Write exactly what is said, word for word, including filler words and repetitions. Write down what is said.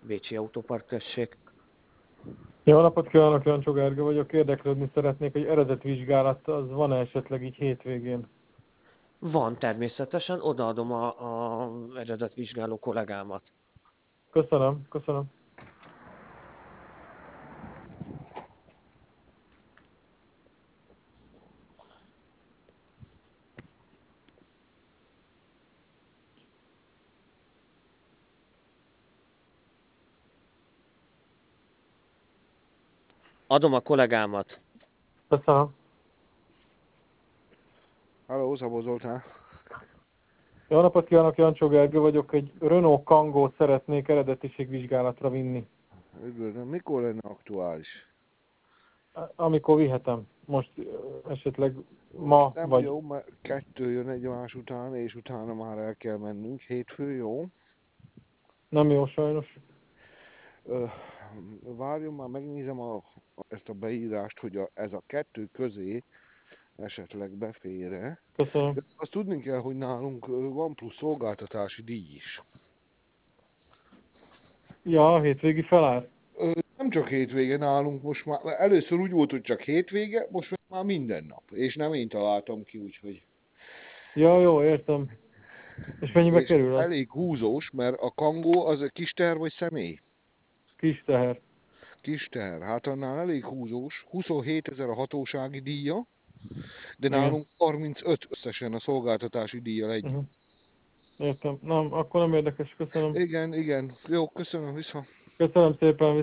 Bécsi Autópark község. Jó napot kívánok, Jancsó Gergő vagyok. Érdeklődni szeretnék, hogy eredetvizsgálat az van-e esetleg így hétvégén? Van természetesen, odaadom a, a eredetvizsgáló kollégámat. Köszönöm, köszönöm. Adom a kollégámat. Köszönöm. Halló, Szabó Zoltán. Jó napot kívánok, Jancsó Gergő vagyok. Egy Renault Kangót szeretnék eredetiségvizsgálatra vinni. Üdvözlöm, mikor lenne aktuális? Amikor vihetem. Most ö, esetleg ma Nem vagy... jó, mert kettő jön egymás után, és utána már el kell mennünk. Hétfő, jó? Nem jó sajnos. Ö, várjon már, megnézem a, ezt a beírást, hogy a, ez a kettő közé esetleg befér-e. Köszönöm. De azt tudni kell, hogy nálunk ö, van plusz szolgáltatási díj is. Ja, a hétvégi felár. Ö, nem csak hétvége nálunk, most már először úgy volt, hogy csak hétvége, most már minden nap. És nem én találtam ki, úgyhogy... Ja, jó, értem. És mennyibe És kerül az? elég húzós, mert a kangó az a kis teher vagy személy? Kis teher. Kis teher. Hát annál elég húzós. huszonhétezer a hatósági díja, de Igen. nálunk harmincöt összesen a szolgáltatási díjjal együtt. Uh-huh. Értem. Nem, akkor nem érdekes. Köszönöm. Igen, igen. Jó, köszönöm vissza. Köszönöm szépen.